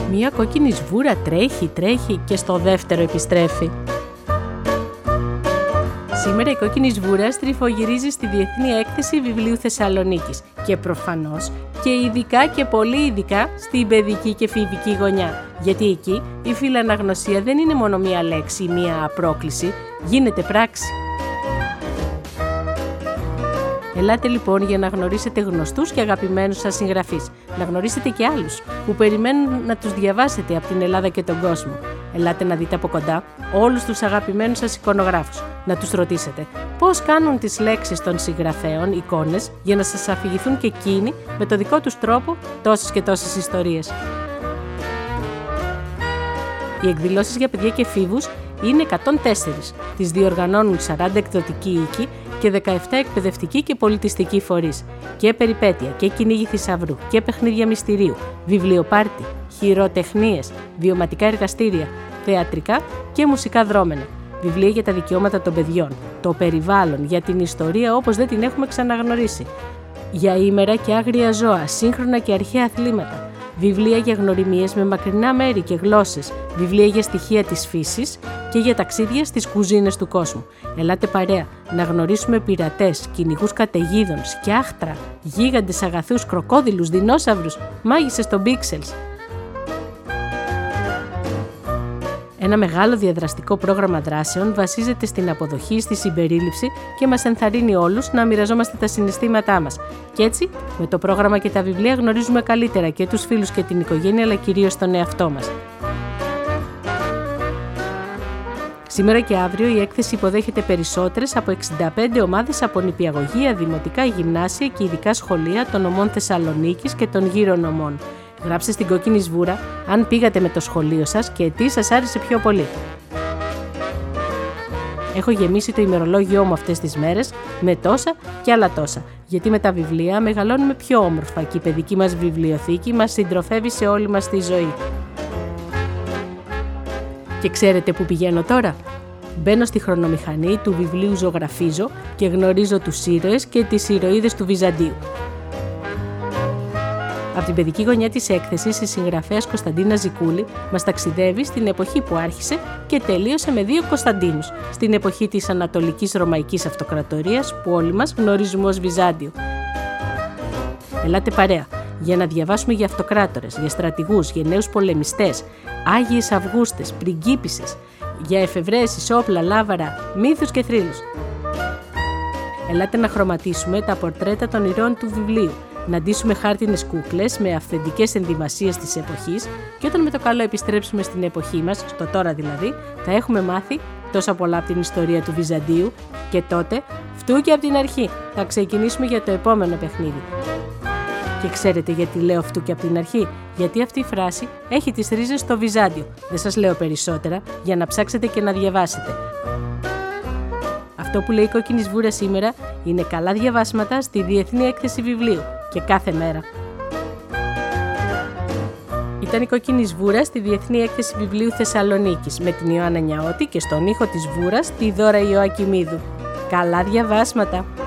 Μία κόκκινη σβούρα τρέχει και στο δεύτερο επιστρέφει. Σήμερα η κόκκινη σβούρα στριφογυρίζει στη Διεθνή Έκθεση Βιβλίου Θεσσαλονίκης και προφανώς και ειδικά και πολύ ειδικά στην παιδική και φοιτητική γωνιά. Γιατί εκεί η φιλαναγνωσία δεν είναι μόνο μία λέξη ή μία πρόκληση, γίνεται πράξη. Ελάτε λοιπόν για να γνωρίσετε γνωστούς και αγαπημένους σας συγγραφείς, να γνωρίσετε και άλλους που περιμένουν να τους διαβάσετε από την Ελλάδα και τον κόσμο. Ελάτε να δείτε από κοντά όλους τους αγαπημένους σας εικονογράφους, να τους ρωτήσετε πώς κάνουν τις λέξεις των συγγραφέων εικόνες για να σας αφηγηθούν και εκείνοι με το δικό τους τρόπο τόσες και τόσες ιστορίες. Οι εκδηλώσεις για παιδιά και εφήβους είναι 104. Τις διοργανώνουν 40 εκδοτικοί οίκοι και 17 εκπαιδευτικοί και πολιτιστικοί φορείς. Και περιπέτεια και κυνήγι θησαυρού και παιχνίδια μυστηρίου, βιβλιοπάρτι, χειροτεχνίες, βιωματικά εργαστήρια, θεατρικά και μουσικά δρόμενα. Βιβλία για τα δικαιώματα των παιδιών, το περιβάλλον, για την ιστορία όπως δεν την έχουμε ξαναγνωρίσει. Για ήμερα και άγρια ζώα, σύγχρονα και αρχαία αθλήματα. Βιβλία για γνωριμίες με μακρινά μέρη και γλώσσες, βιβλία για στοιχεία της φύσης και για ταξίδια στις κουζίνες του κόσμου. Ελάτε παρέα να γνωρίσουμε πειρατές, κυνηγούς καταιγίδων, σκιάχτρα, γίγαντες αγαθούς, κροκόδιλους, δεινόσαυρους, μάγισσες των πίξελς. Ένα μεγάλο διαδραστικό πρόγραμμα δράσεων βασίζεται στην αποδοχή, στη συμπερίληψη και μας ενθαρρύνει όλους να μοιραζόμαστε τα συναισθήματά μας. Και έτσι, με το πρόγραμμα και τα βιβλία γνωρίζουμε καλύτερα και τους φίλους και την οικογένεια, αλλά κυρίως τον εαυτό μας. Σήμερα και αύριο η έκθεση υποδέχεται περισσότερες από 65 ομάδες από νηπιαγωγεία, δημοτικά, γυμνάσια και ειδικά σχολεία των νομών Θεσσαλονίκης και των γύρω νομών. Γράψτε στην κόκκινη σβούρα αν πήγατε με το σχολείο σας και τι σας άρεσε πιο πολύ. Έχω γεμίσει το ημερολόγιό μου αυτές τις μέρες με τόσα και άλλα τόσα, γιατί με τα βιβλία μεγαλώνουμε πιο όμορφα και η παιδική μας βιβλιοθήκη μας συντροφεύει σε όλη μας τη ζωή. Και ξέρετε που πηγαίνω τώρα? Μπαίνω στη χρονομηχανή του βιβλίου Ζωγραφίζω και γνωρίζω τους ήρωες και τις ηρωίδες του Βυζαντίου. Από την παιδική γωνιά της έκθεσης, η συγγραφέας Κωνσταντίνα Ζικούλη μας ταξιδεύει στην εποχή που άρχισε και τελείωσε με 2 Κωνσταντίνους, στην εποχή της Ανατολικής Ρωμαϊκής Αυτοκρατορίας που όλοι μας γνωρίζουμε ως Βυζάντιο. Ελάτε παρέα για να διαβάσουμε για αυτοκράτορες, για στρατηγούς, γενναίους πολεμιστές, άγιες αυγούστες, πριγκίπισσες, για εφευρέσεις, όπλα, λάβαρα, μύθους και θρύλους. Ελάτε να χρωματίσουμε τα πορτρέτα των ηρώων του βιβλίου, να ντύσουμε χάρτινες κούκλες με αυθεντικές ενδυμασίες της εποχής και όταν με το καλό επιστρέψουμε στην εποχή μας, στο τώρα δηλαδή, θα έχουμε μάθει τόσα πολλά από την ιστορία του Βυζαντίου και τότε, φτού και από την αρχή, θα ξεκινήσουμε για το επόμενο παιχνίδι. Και ξέρετε γιατί λέω φτού και από την αρχή? Γιατί αυτή η φράση έχει τις ρίζες στο Βυζάντιο. Δεν σας λέω περισσότερα για να ψάξετε και να διαβάσετε. Αυτό που λέει η κόκκινη σβούρα σήμερα είναι καλά διαβάσματα στη Διεθνή Έκθεση Βιβλίου και κάθε μέρα. Ήταν η κόκκινη σβούρα στη Διεθνή Έκθεση Βιβλίου Θεσσαλονίκης με την Ιωάννα Νιαώτη και στον ήχο της σβούρας τη Δώρα Ιωακιμίδου. Καλά διαβάσματα!